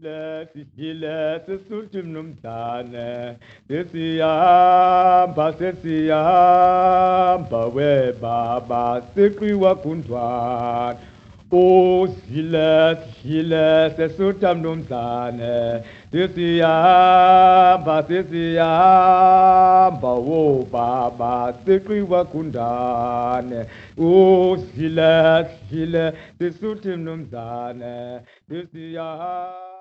Sisutim numtane, sesiyamba we baba sikri wakundwan. O sesutam numtane, sesiyamba wo baba sikri wakundane. O sesutim numtane,